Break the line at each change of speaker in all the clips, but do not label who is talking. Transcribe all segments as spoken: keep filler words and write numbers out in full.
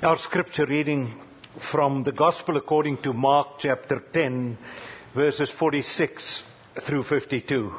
Our scripture reading from the Gospel according to Mark chapter ten, verses forty-six through fifty-two.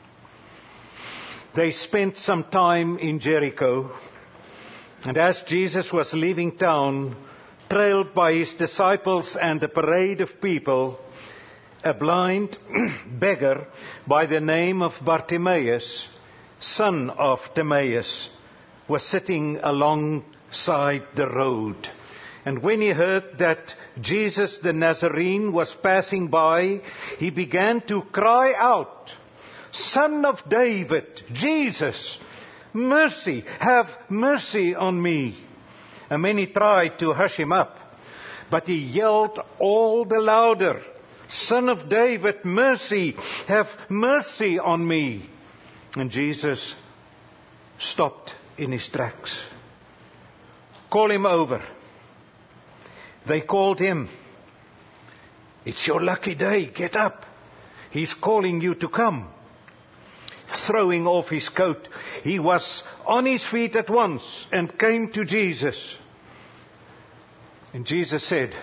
They spent some time in Jericho, and as Jesus was leaving town, trailed by his disciples and a parade of people, a blind beggar by the name of Bartimaeus, son of Timaeus, was sitting alongside the road. And when he heard that Jesus the Nazarene was passing by, he began to cry out, "Son of David, Jesus, mercy, have mercy on me." And many tried to hush him up, but he yelled all the louder, "Son of David, mercy, have mercy on me." And Jesus stopped in his tracks. "Call him over." They called him. "It's your lucky day, get up. He's calling you to come." Throwing off his coat, he was on his feet at once and came to Jesus. And Jesus said,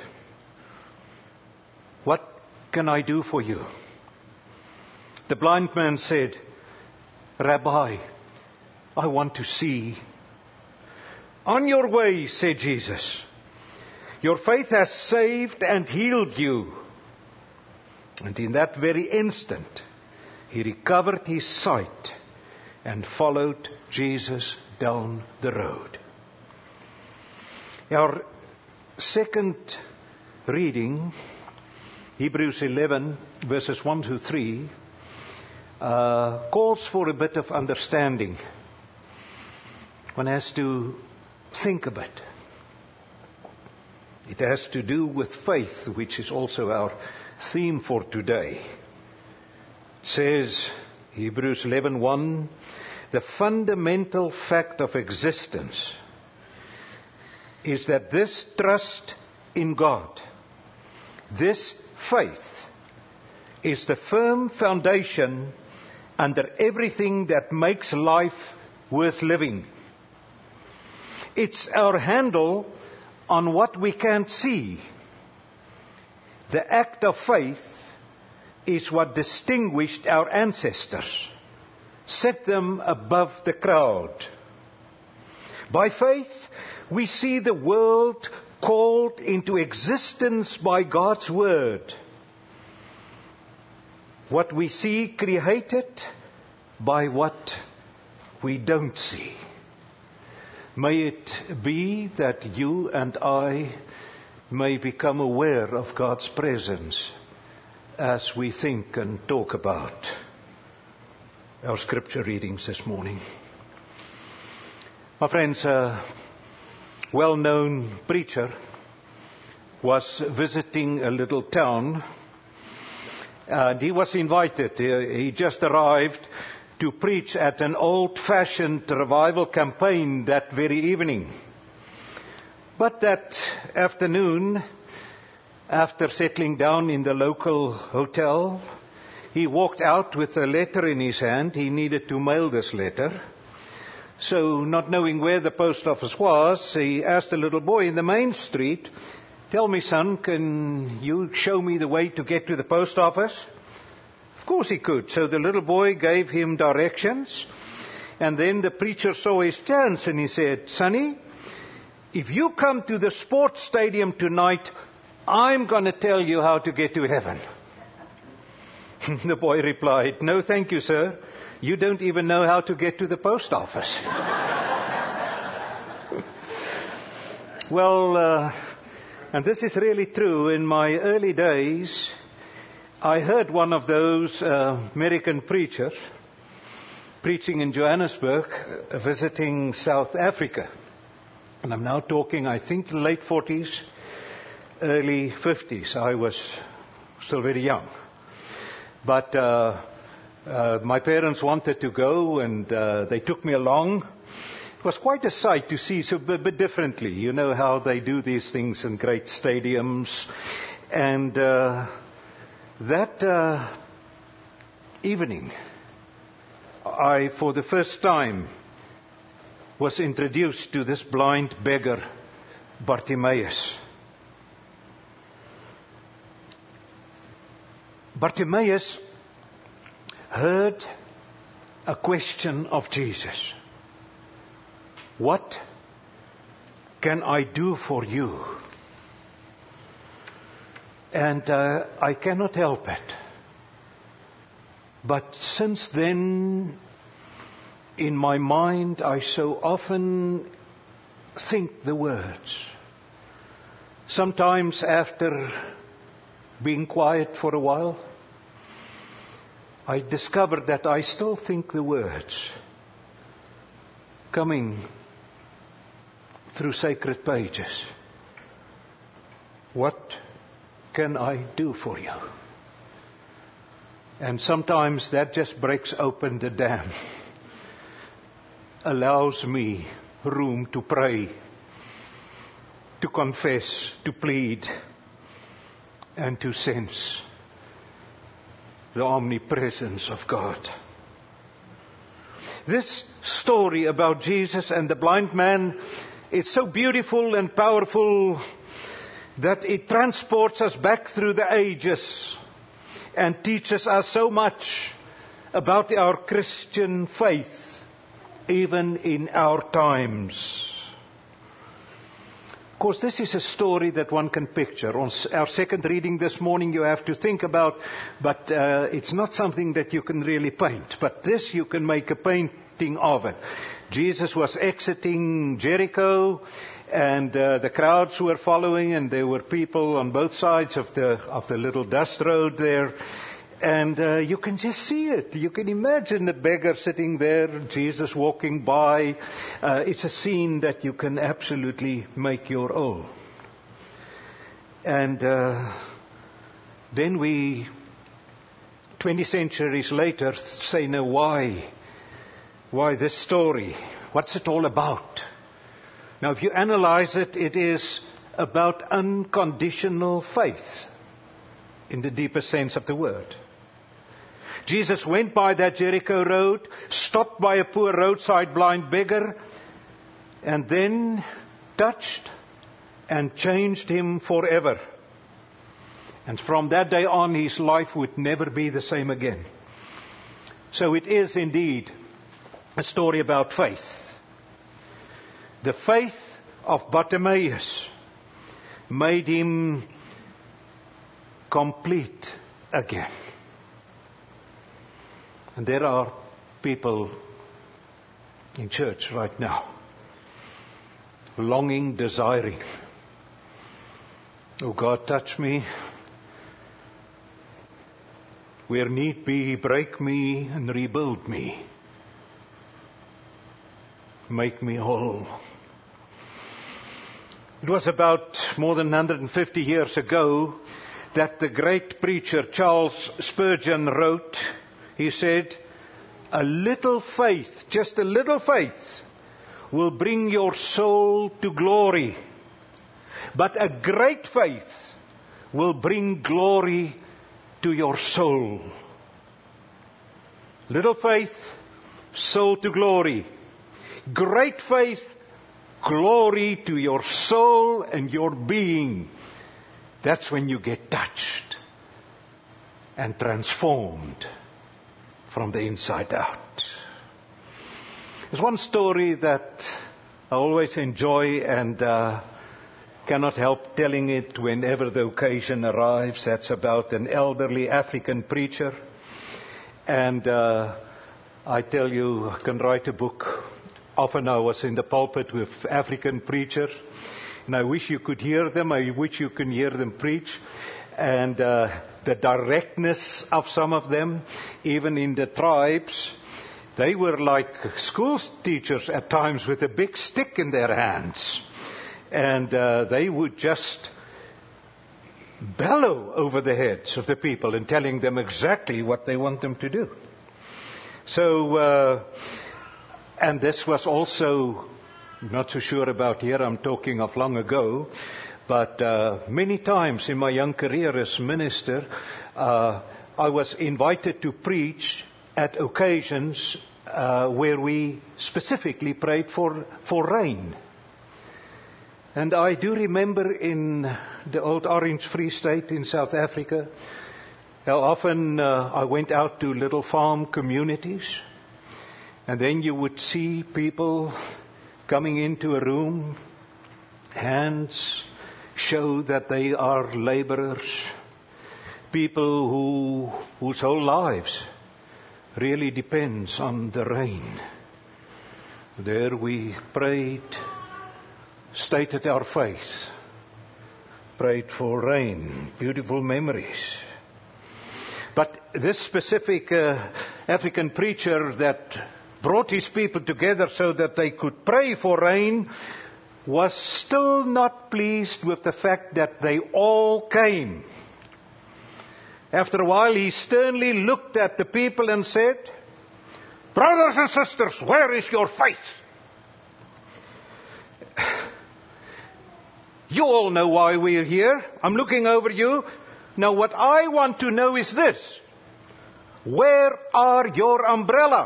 "What can I do for you?" The blind man said, "Rabbi, I want to see." "On your way," said Jesus. "Your faith has saved and healed you." And in that very instant, he recovered his sight and followed Jesus down the road. Our second reading, Hebrews eleven, verses one to three, uh, calls for a bit of understanding. One has to think a bit. It has to do with faith, which is also our theme for today. It says, Hebrews eleven one, the fundamental fact of existence is that this trust in God, this faith, is the firm foundation under everything that makes life worth living. It's our handle on what we can't see. The act of faith is what distinguished our ancestors, set them above the crowd. By faith, we see the world called into existence by God's word. What we see created by what we don't see. May it be that you and I may become aware of God's presence as we think and talk about our scripture readings this morning. My friends, a well-known preacher was visiting a little town, and he was invited. He just arrived to preach at an old-fashioned revival campaign that very evening. But that afternoon, after settling down in the local hotel, he walked out with a letter in his hand. He needed to mail this letter. So, not knowing where the post office was, he asked a little boy in the main street, "Tell me, son, can you show me the way to get to the post office?" Of course he could. So the little boy gave him directions. And then the preacher saw his chance and he said, "Sonny, if you come to the sports stadium tonight, I'm going to tell you how to get to heaven." The boy replied, "No, thank you, sir. You don't even know how to get to the post office." Well, uh, and this is really true. In my early days, I heard one of those uh, American preachers preaching in Johannesburg, uh, visiting South Africa. And I'm now talking, I think, late forties, early fifties. I was still very young. But uh, uh, my parents wanted to go, and uh, they took me along. It was quite a sight to see, so a bit differently. You know how they do these things in great stadiums. And Uh, That uh, evening, I, for the first time, was introduced to this blind beggar Bartimaeus. Bartimaeus heard a question of Jesus. What can I do for you? And uh, I cannot help it. But since then, in my mind, I so often think the words. Sometimes after being quiet for a while, I discovered that I still think the words coming through sacred pages. What can I do for you? And sometimes that just breaks open the dam, allows me room to pray, to confess, to plead, and to sense the omnipresence of God. This story about Jesus and the blind man is so beautiful and powerful that it transports us back through the ages and teaches us so much about our Christian faith, even in our times. Of course, this is a story that one can picture. On our second reading this morning, you have to think about, but uh, it's not something that you can really paint. But this, you can make a painting of it. Jesus was exiting Jericho, and uh, the crowds were following, and there were people on both sides of the of the little dust road there. And uh, you can just see it. You can imagine the beggar sitting there, Jesus walking by. Uh, it's a scene that you can absolutely make your own. And uh, then we, twenty centuries later, say, now why? Why this story? What's it all about? Now, if you analyze it, it is about unconditional faith in the deepest sense of the word. Jesus went by that Jericho road, stopped by a poor roadside blind beggar, and then touched and changed him forever. And from that day on, his life would never be the same again. So it is indeed a story about faith. The faith of Bartimaeus made him complete again. And there are people in church right now, longing, desiring, oh God, touch me. Where need be, break me and rebuild me. Make me whole. It was about more than one hundred fifty years ago that the great preacher Charles Spurgeon wrote. He said, a little faith, just a little faith, will bring your soul to glory. But a great faith will bring glory to your soul. Little faith, soul to glory. Great faith, glory to your soul and your being. That's when you get touched and transformed from the inside out. There's one story that I always enjoy and uh, cannot help telling it whenever the occasion arrives. That's about an elderly African preacher. And uh, I tell you, I can write a book. Often I was in the pulpit with African preachers, and I wish you could hear them. I wish you can hear them preach. And uh, the directness of some of them, even in the tribes, they were like school teachers at times with a big stick in their hands. And uh, they would just bellow over the heads of the people and telling them exactly what they want them to do. So, uh, and this was also, not so sure about here, I'm talking of long ago, but uh, many times in my young career as minister, uh, I was invited to preach at occasions uh, where we specifically prayed for, for rain. And I do remember in the old Orange Free State in South Africa, how often uh, I went out to little farm communities, and then you would see people coming into a room, hands show that they are laborers, people who whose whole lives really depends on the rain. There we prayed, stated our faith, prayed for rain, beautiful memories. But this specific uh, African preacher that brought his people together so that they could pray for rain was still not pleased with the fact that they all came. After a while, he sternly looked at the people and said, "Brothers and sisters, where is your faith? You all know why we're here. I'm looking over you. Now what I want to know is this. Where are your umbrellas?"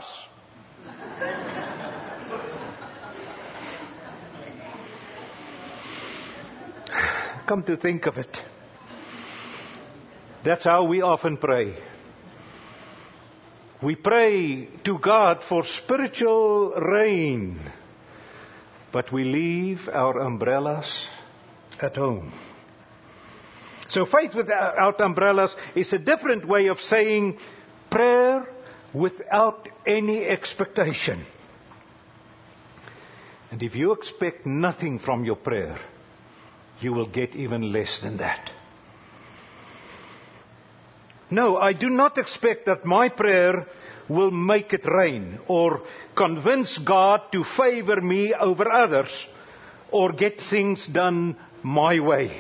Come to think of it, that's how we often pray. We pray to God for spiritual rain, but we leave our umbrellas at home. So faith without umbrellas is a different way of saying prayer without any expectation. And if you expect nothing from your prayer, you will get even less than that. No, I do not expect that my prayer will make it rain or convince God to favor me over others or get things done my way.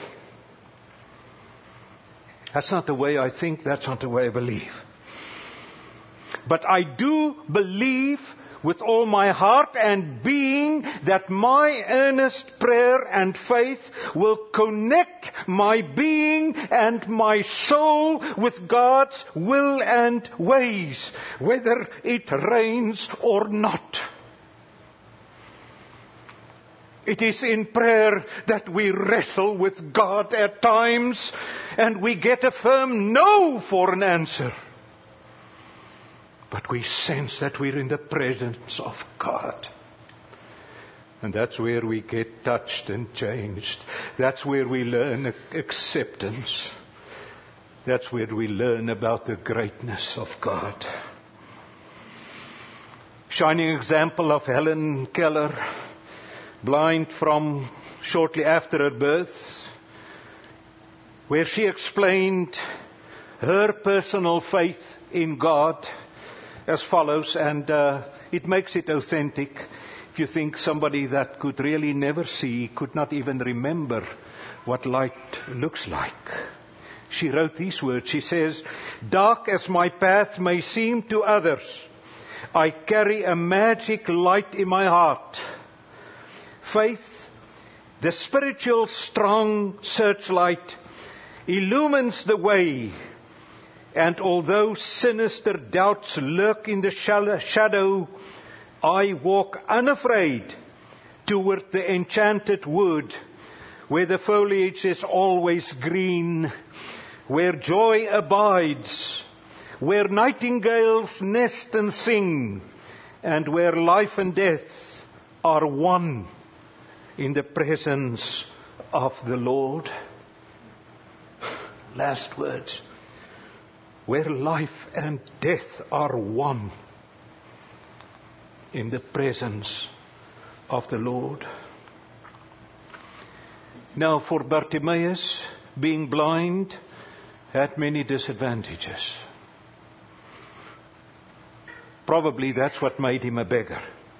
That's not the way I think, that's not the way I believe. But I do believe with all my heart and being that my earnest prayer and faith will connect my being and my soul with God's will and ways, whether it rains or not. It is in prayer that we wrestle with God at times, and we get a firm no for an answer. But we sense that we're in the presence of God. And that's where we get touched and changed. That's where we learn acceptance. That's where we learn about the greatness of God. Shining example of Helen Keller, blind from shortly after her birth, where she explained her personal faith in God as follows, and uh, it makes it authentic. If you think somebody that could really never see, could not even remember what light looks like. She wrote these words. She says, "Dark as my path may seem to others, I carry a magic light in my heart. Faith, the spiritual strong searchlight, illumines the way. And although sinister doubts lurk in the shadow, I walk unafraid toward the enchanted wood, where the foliage is always green, where joy abides, where nightingales nest and sing, and where life and death are one in the presence of the Lord." Last words. Where life and death are one in the presence of the Lord. Now, for Bartimaeus, being blind had many disadvantages. Probably that's what made him a beggar.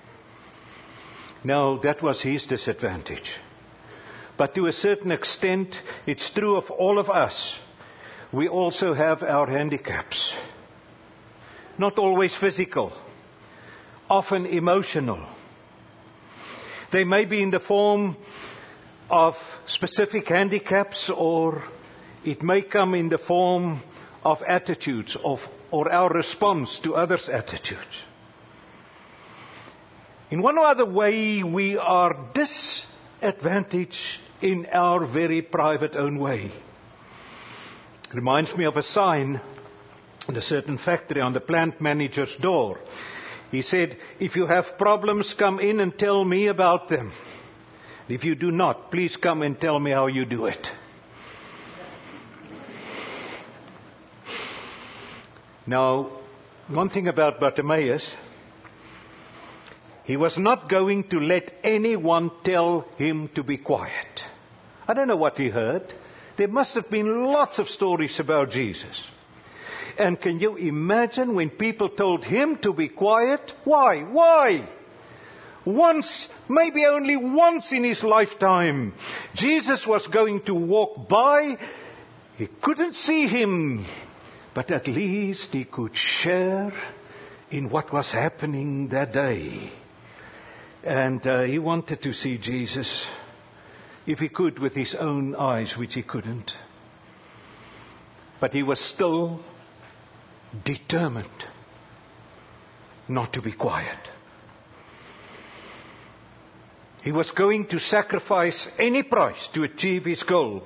No, that was his disadvantage. But to a certain extent, it's true of all of us. We also have our handicaps. Not always physical, often emotional. They may be in the form of specific handicaps, or it may come in the form of attitudes of, or our response to others' attitudes. In one or other way, we are advantage in our very private own way. Reminds me of a sign in a certain factory on the plant manager's door. He said, if you have problems, come in and tell me about them. If you do not, please come and tell me how you do it. Now, one thing about Bartimaeus, he was not going to let anyone tell him to be quiet. I don't know what he heard. There must have been lots of stories about Jesus. And can you imagine when people told him to be quiet? Why? Why? Once, maybe only once in his lifetime, Jesus was going to walk by. He couldn't see him, but at least he could share in what was happening that day. And uh, he wanted to see Jesus, if he could, with his own eyes, which he couldn't. But he was still determined not to be quiet. He was going to sacrifice any price to achieve his goal.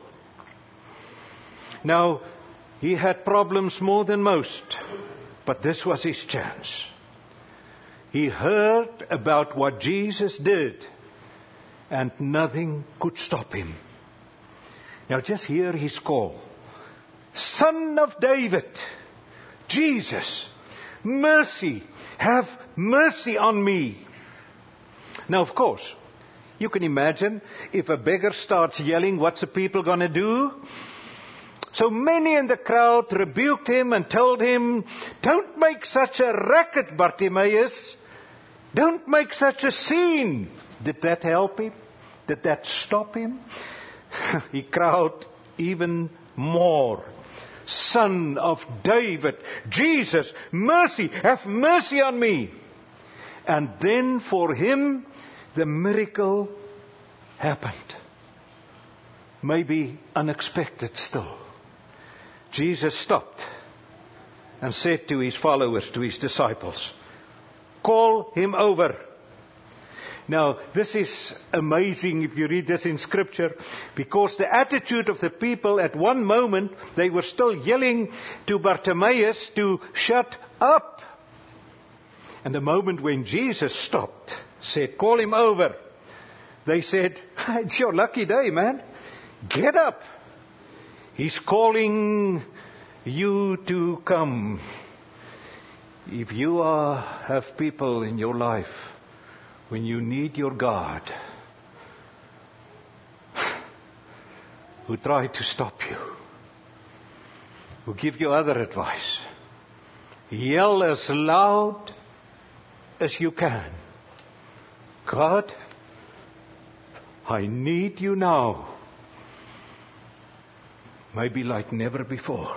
Now, he had problems more than most, but this was his chance. He heard about what Jesus did, and nothing could stop him. Now just hear his call. Son of David, Jesus, mercy, have mercy on me. Now, of course, you can imagine if a beggar starts yelling, what's the people going to do? So many in the crowd rebuked him and told him, don't make such a racket, Bartimaeus. Don't make such a scene. Did that help him? Did that stop him? He cried even more. Son of David, Jesus, mercy, have mercy on me. And then for him, the miracle happened. Maybe unexpected still. Jesus stopped and said to his followers, to his disciples, call him over. Now, this is amazing if you read this in Scripture, because the attitude of the people at one moment, they were still yelling to Bartimaeus to shut up. And the moment when Jesus stopped, said, call him over, they said, it's your lucky day, man. Get up. He's calling you to come. If you are, have people in your life, when you need your God, who try to stop you, who give you other advice, yell as loud as you can. God, I need you now. Maybe like never before.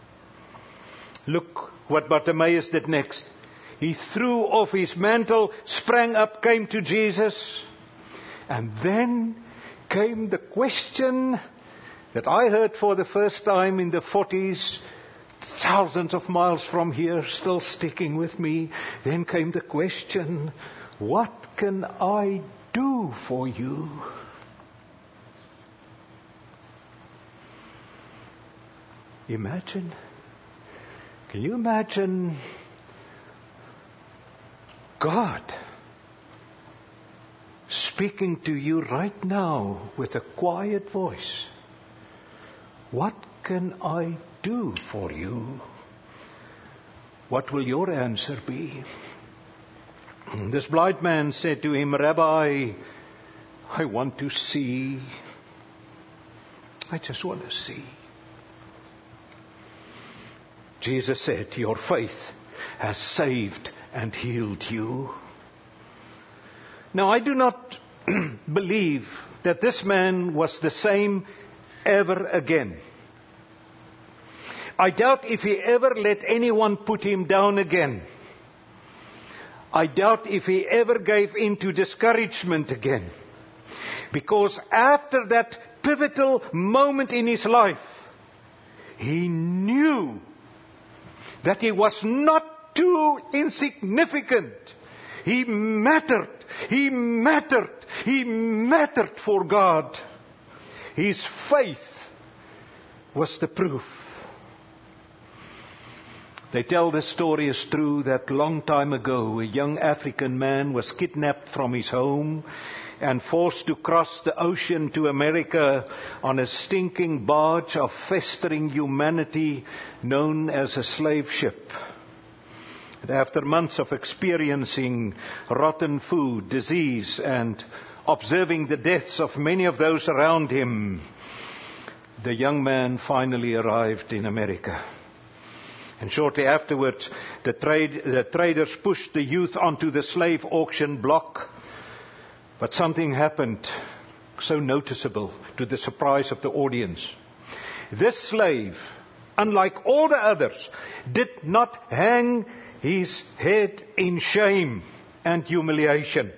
Look what Bartimaeus did next. He threw off his mantle, sprang up, came to Jesus. And then came the question that I heard for the first time in the forties, thousands of miles from here, still sticking with me. Then came the question, what can I do for you? Imagine, can you imagine God speaking to you right now with a quiet voice? What can I do for you? What will your answer be? This blind man said to him, Rabbi, I want to see. I just want to see. Jesus said, your faith has saved and healed you. Now, I do not believe that this man was the same ever again. I doubt if he ever let anyone put him down again. I doubt if he ever gave in to discouragement again. Because after that pivotal moment in his life, he knew that he was not too insignificant. He mattered. He mattered. He mattered for God. His faith was the proof. They tell the story is true that long time ago a young African man was kidnapped from his home and forced to cross the ocean to America on a stinking barge of festering humanity known as a slave ship. And after months of experiencing rotten food, disease, and observing the deaths of many of those around him, the young man finally arrived in America. And shortly afterwards, the, trade, the traders pushed the youth onto the slave auction block. But something happened so noticeable to the surprise of the audience. This slave, unlike all the others, did not hang his head in shame and humiliation.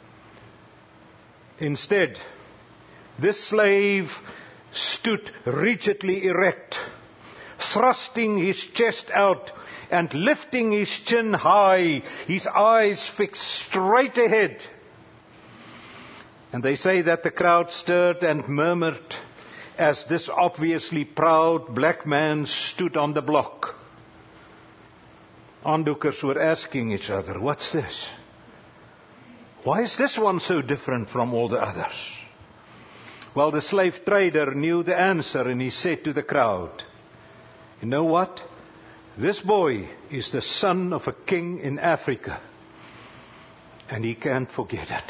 Instead, this slave stood rigidly erect, thrusting his chest out and lifting his chin high, his eyes fixed straight ahead. And they say that the crowd stirred and murmured as this obviously proud black man stood on the block. Onlookers were asking each other, what's this? Why is this one so different from all the others? Well, the slave trader knew the answer, and he said to the crowd, you know what? This boy is the son of a king in Africa, and he can't forget it.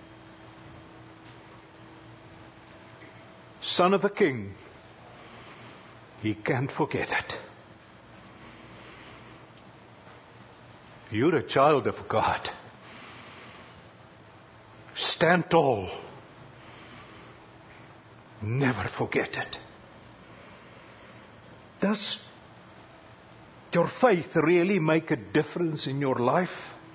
Son of a king, he can't forget it. You're a child of God. Stand tall. Never forget it. Does your faith really make a difference in your life?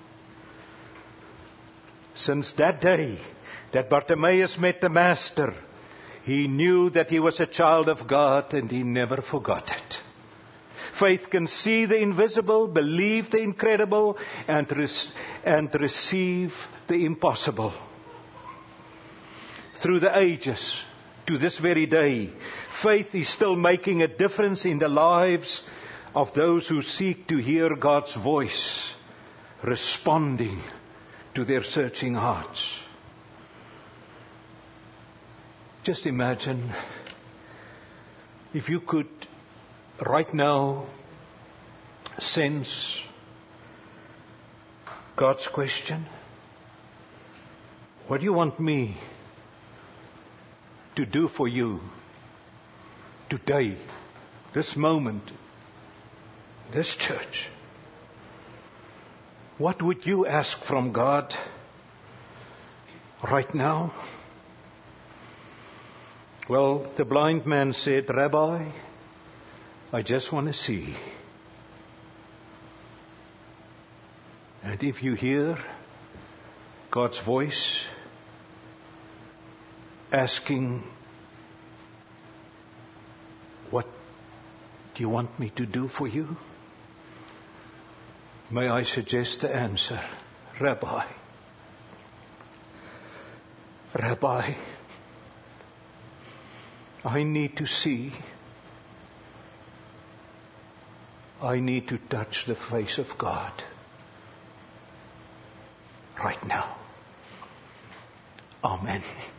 Since that day that Bartimaeus met the Master, he knew that he was a child of God, and he never forgot it. Faith can see the invisible, believe the incredible, and, res- and receive the impossible. Through the ages, to this very day, faith is still making a difference in the lives of those who seek to hear God's voice, responding to their searching hearts. Just imagine if you could right now sense God's question. What do you want me to do for you today, this moment, this church? What would you ask from God right now? Well, the blind man said, Rabbi, I just want to see. And if you hear God's voice asking, what do you want me to do for you? May I suggest the answer, Rabbi. Rabbi, I need to see. I need to touch the face of God right now. Amen.